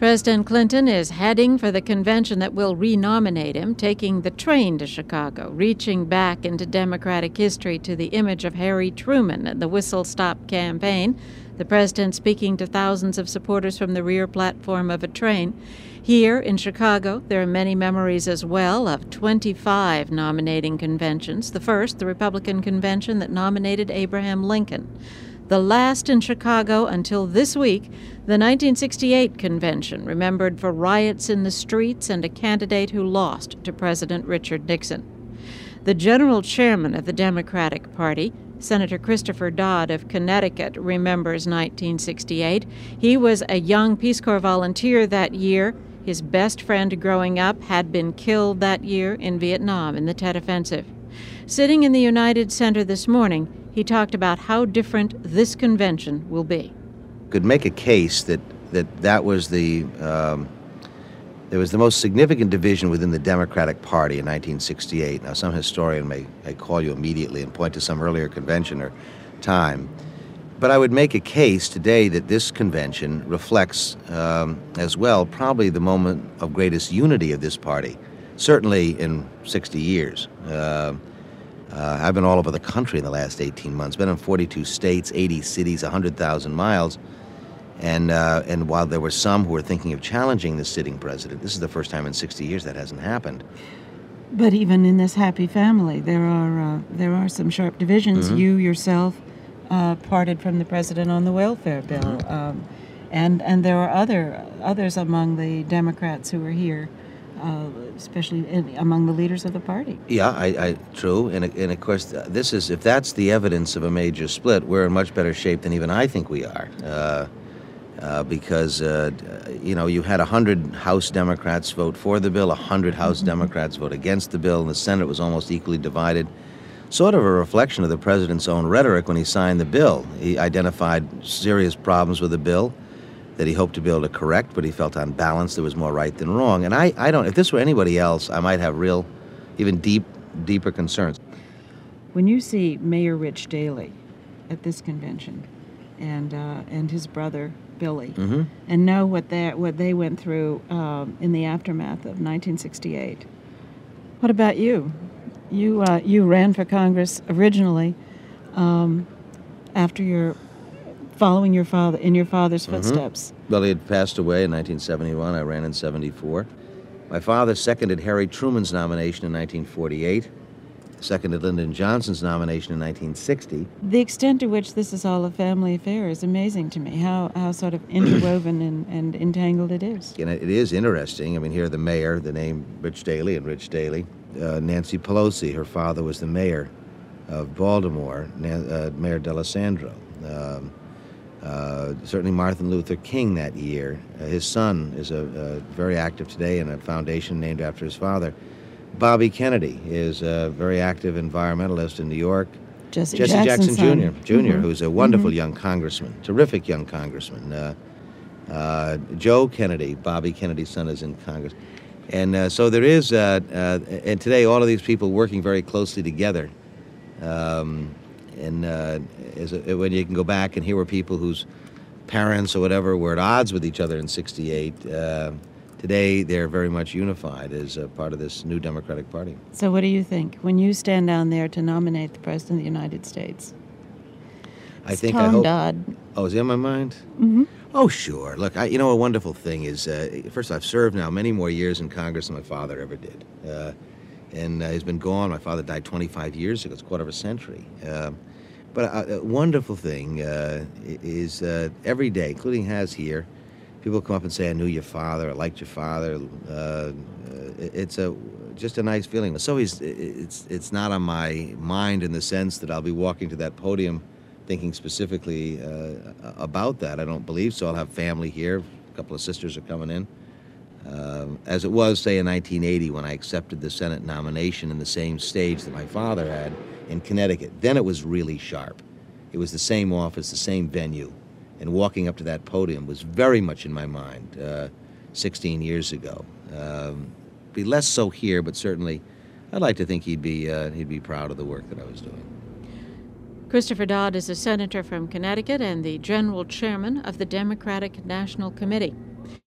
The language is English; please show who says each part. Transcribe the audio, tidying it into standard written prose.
Speaker 1: President Clinton is heading for the convention that will renominate him, taking the train to Chicago, reaching back into Democratic history to the image of Harry Truman and the Whistle Stop campaign, the president speaking to thousands of supporters from the rear platform of a train. Here in Chicago, there are many memories as well of 25 nominating conventions. The first, the Republican convention that nominated Abraham Lincoln. The last in Chicago until this week, the 1968 convention, remembered for riots in the streets and a candidate who lost to President Richard Nixon. The general chairman of the Democratic Party, Senator Christopher Dodd of Connecticut, remembers 1968. He was a young Peace Corps volunteer that year. His best friend growing up had been killed that year in Vietnam in the Tet Offensive. Sitting in the United Center this morning, he talked about how different this convention will be.
Speaker 2: Could make a case that was there was the most significant division within the Democratic Party in 1968. Now, some historian may call you immediately and point to some earlier convention or time, but I would make a case today that this convention reflects as well probably the moment of greatest unity of this party, certainly in 60 years. I've been all over the country in the last 18 months, been in 42 states, 80 cities, 100,000 miles. And while there were some who were thinking of challenging the sitting president, this is the first time in 60 years that hasn't happened.
Speaker 3: But even in this happy family, there are some sharp divisions. Mm-hmm. You yourself parted from the president on the welfare bill, mm-hmm. And there are others among the Democrats who are here, especially among the leaders of the party.
Speaker 2: Yeah, true. And of course, this is, if that's the evidence of a major split, we're in much better shape than even I think we are. Because, you had 100 House Democrats vote for the bill, 100 House mm-hmm. Democrats vote against the bill, and the Senate was almost equally divided. Sort of a reflection of the president's own rhetoric when he signed the bill. He identified serious problems with the bill that he hoped to be able to correct, but he felt on balance there was more right than wrong. And I don't, if this were anybody else, I might have real, even deeper concerns.
Speaker 3: When you see Mayor Rich Daley at this convention, and his brother Billy, mm-hmm. and know what they went through in the aftermath of 1968. What about you? You ran for Congress originally after following your father in your father's
Speaker 2: mm-hmm.
Speaker 3: footsteps.
Speaker 2: Well, he had passed away in 1971. I ran in 74. My father seconded Harry Truman's nomination in 1948. Seconded Lyndon Johnson's nomination in 1960.
Speaker 3: The extent to which this is all a family affair is amazing to me, how sort of interwoven and entangled it is.
Speaker 2: And it is interesting. I mean, here the mayor, the name Rich Daley and Rich Daley. Nancy Pelosi, her father was the mayor of Baltimore, Mayor D'Alessandro. Certainly Martin Luther King that year. His son is very active today in a foundation named after his father. Bobby Kennedy is a very active environmentalist in New York.
Speaker 3: Jesse
Speaker 2: Jackson Jr.,
Speaker 3: mm-hmm.
Speaker 2: who's a wonderful
Speaker 3: mm-hmm.
Speaker 2: young congressman, terrific young congressman. Joe Kennedy, Bobby Kennedy's son, is in Congress. And so there is, and today all of these people working very closely together. When you can go back and here were people whose parents or whatever were at odds with each other in 68, today, they're very much unified as a part of this new Democratic Party.
Speaker 3: So what do you think when you stand down there to nominate the President of the United States? Tom Dodd.
Speaker 2: Oh, is he on my mind?
Speaker 3: Mm-hmm.
Speaker 2: Oh, sure. Look, a wonderful thing is, first, I've served now many more years in Congress than my father ever did. And he's been gone. My father died 25 years ago. It's a quarter of a century. But a wonderful thing is every day, including Has here, people come up and say, I knew your father, I liked your father. It's just a nice feeling. So it's not on my mind in the sense that I'll be walking to that podium thinking specifically about that. I don't believe so. I'll have family here. A couple of sisters are coming in. As it was, say, in 1980 when I accepted the Senate nomination in the same stage that my father had in Connecticut. Then it was really sharp. It was the same office, the same venue. And walking up to that podium was very much in my mind 16 years ago. Be less so here, but certainly I'd like to think he'd be proud of the work that I was doing.
Speaker 1: Christopher Dodd is a senator from Connecticut and the general chairman of the Democratic National Committee.